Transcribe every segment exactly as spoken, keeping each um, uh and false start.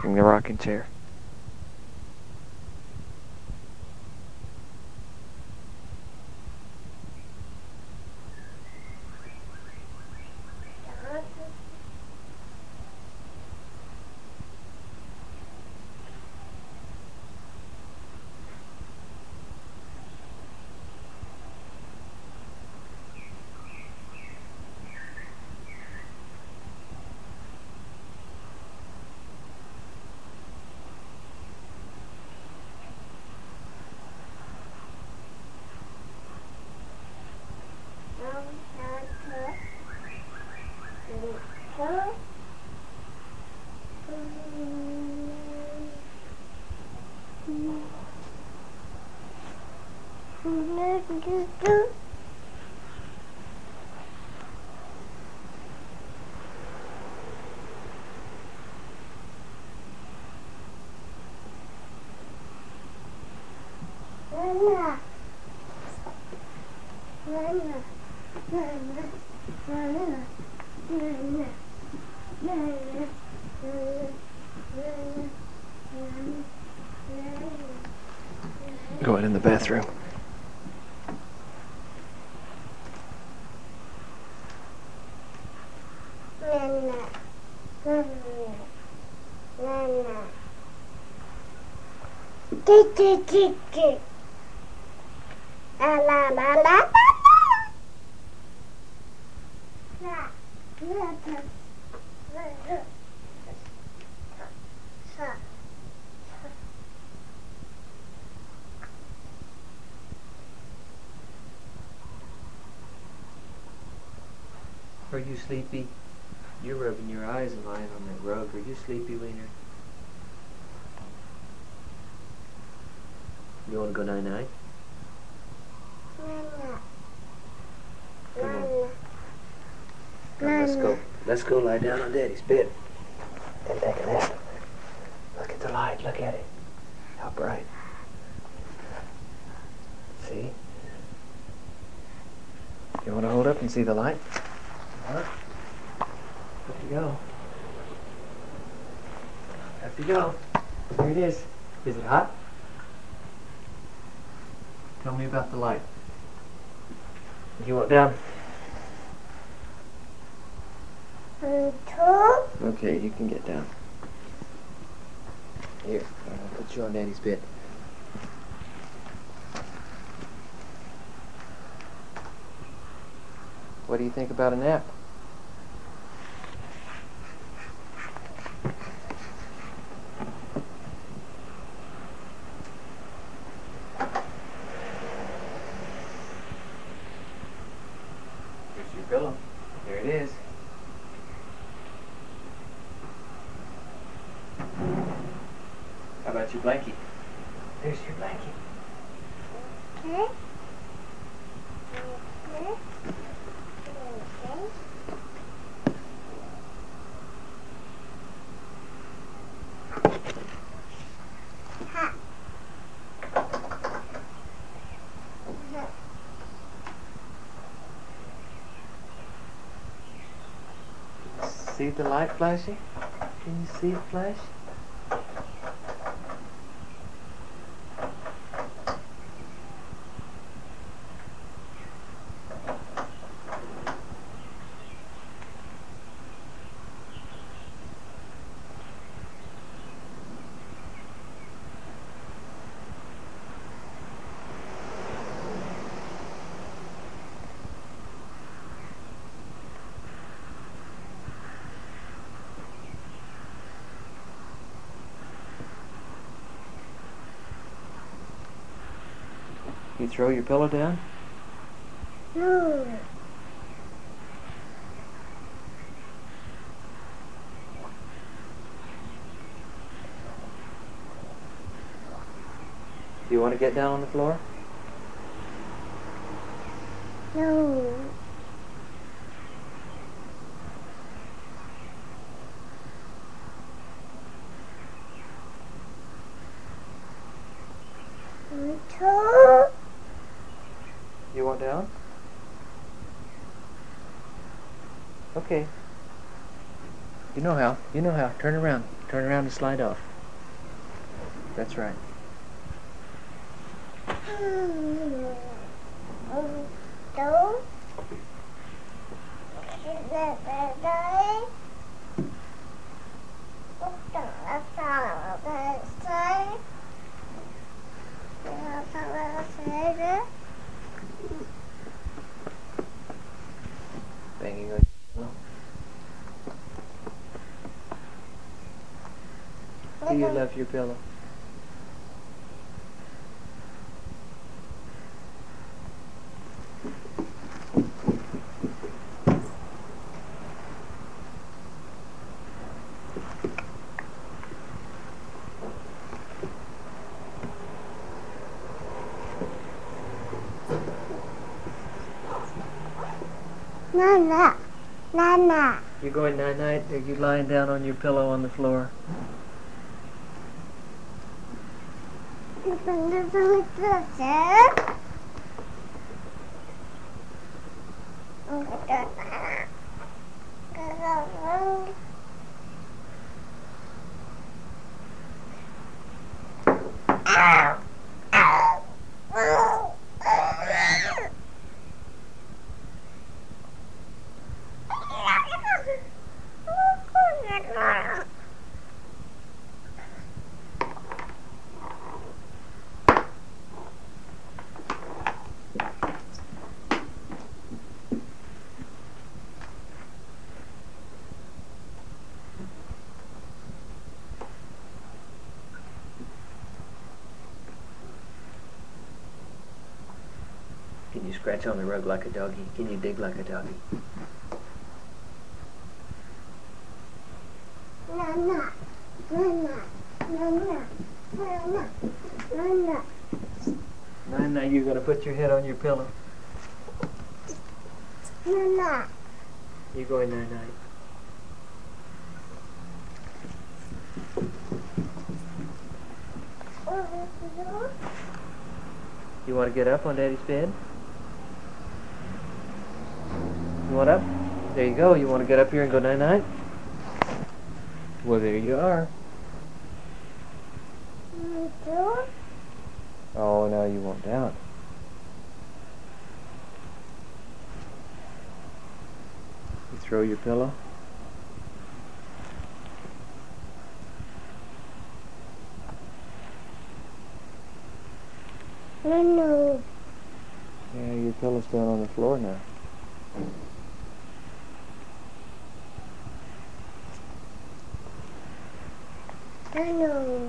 rocking the rocking chair. Going in the bathroom. Are you sleepy? You're rubbing your eyes and lying on that rug. Are you sleepy, Wiener? You want to go night-night? Come on. Come, let's go. Let's go lie down on Daddy's bed and take a nap. Look at the light. Look at it. How bright. See? You want to hold up and see the light? Huh? Up you go. Up you go. Here it is. Is it hot? Tell me about the light. You want down? Okay, you can get down. Here, I'll put you on Daddy's bed. What do you think about a nap? Here's your pillow. There it is. How about your blankie? There's your blankie. Okay. Okay. See the light flashing? Can you see it flash? You throw your pillow down? No. Do you want to get down on the floor? No. No. You want down? Okay. You know how. You know how. Turn around. Turn around and slide off. That's right. Banging on your pillow. Do you love your pillow? Nana, Nana. You going night-night? Are you lying down on your pillow on the floor? Can you scratch on the rug like a doggy? Can you dig like a doggy? Nana, Nana, Nana, Nana, Nana. Night-night, you're going to put your head on your pillow. Nana. You going night-night. You want to get up on Daddy's bed? You want up? There you go. You want to get up here and go night-night? Well, there you are. Oh, now you want down. You throw your pillow. No, no. Yeah, your pillow's down on the floor now. No, no.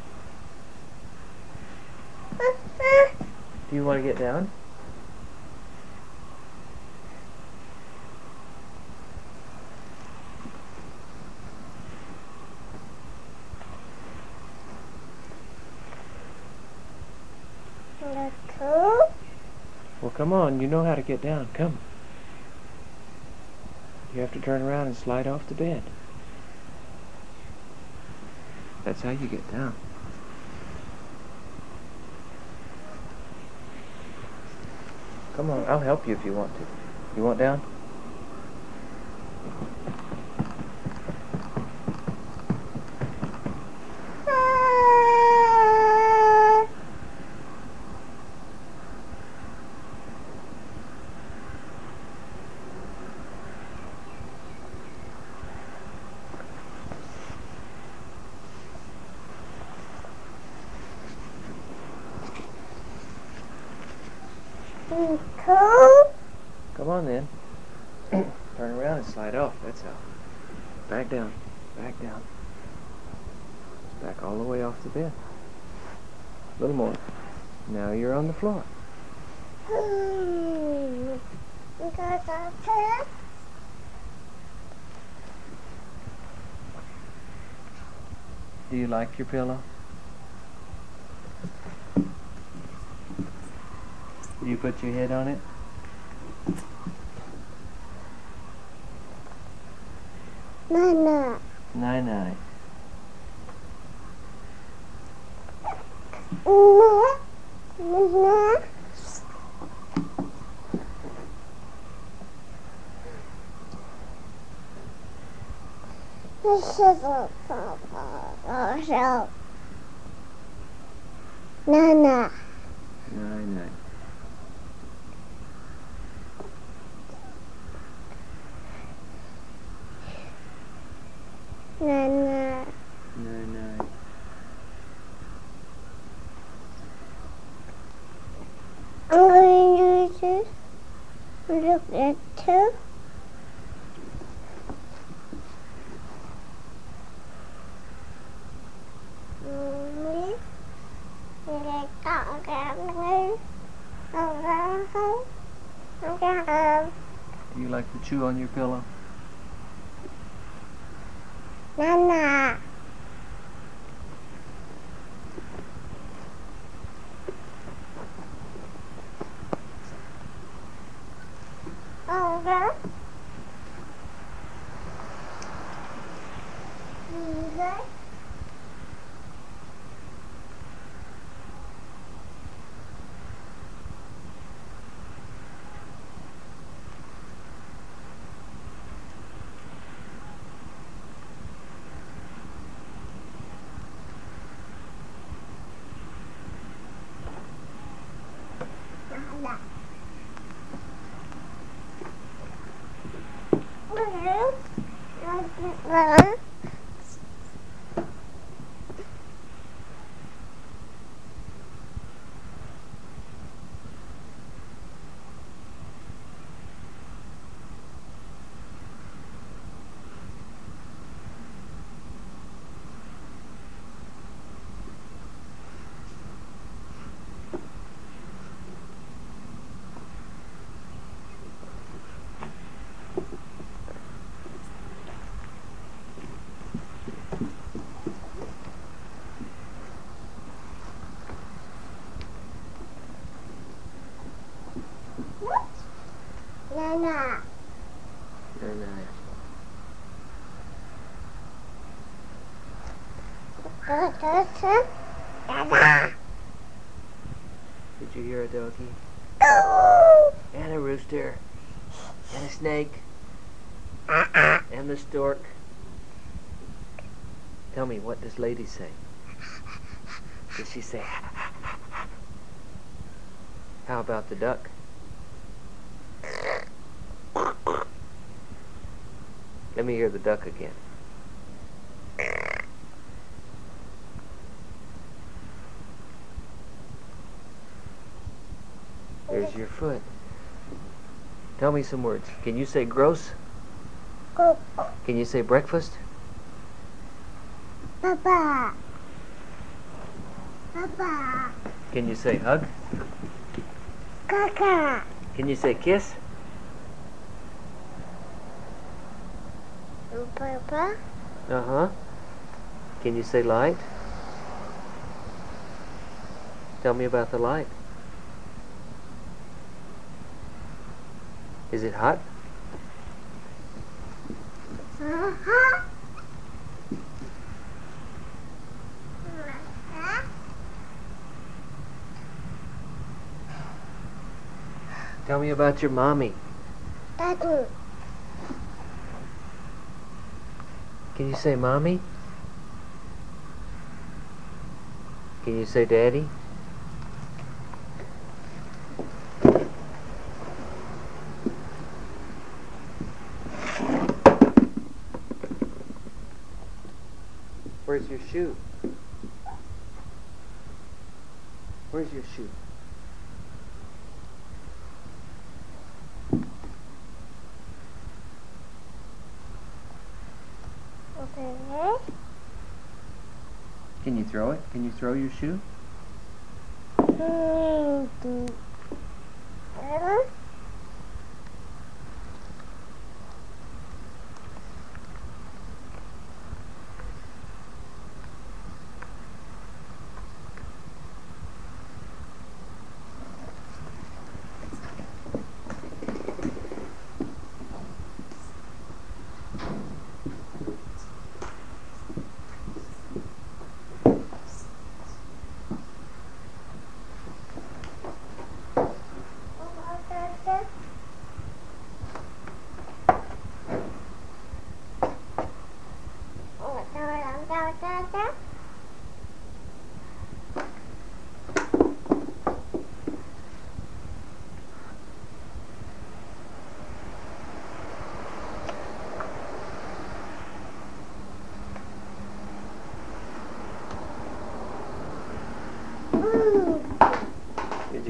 Do you want to get down? Well, come on. You know how to get down. Come. You have to turn around and slide off the bed. That's how you get down. Come on, I'll help you if you want to. You want down? Come on then. Turn around and slide off. That's how. Back down. Back down. Back all the way off the bed. A little more. Now you're on the floor. Do you like your pillow? Do you put your head on it? Nana. Night-night. Nana. This is a also. Nana. Night night. Nana. Night night. I'm going to use this. Look at two. Do you like to chew on your pillow? Nana. Over. Over. Nana. Nana. Nana. Night night. Nana. Did you hear a doggy? And a rooster. And a snake. And the stork. Tell me, what does Lady say? Does she say, how about the duck? Let me hear the duck again. There's your foot. Tell me some words. Can you say gross? Can you say breakfast? Papa. Papa. Can you say hug? Kaka. Can you say kiss? Papa. Uh-huh. Can you say light? Tell me about the light. Is it hot? Uh-huh. Tell me about your mommy. Daddy. Can you say mommy? Can you say daddy? Where's your shoe? Where's your shoe? Okay. Can you throw it? Can you throw your shoe? Mm-hmm.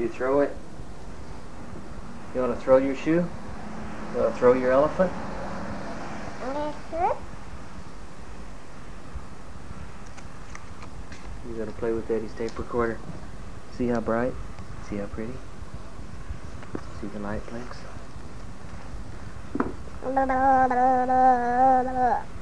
you throw it? You want to throw your shoe? You want to throw your elephant? You gotta play with Daddy's tape recorder. See how bright? See how pretty? See the light blinks?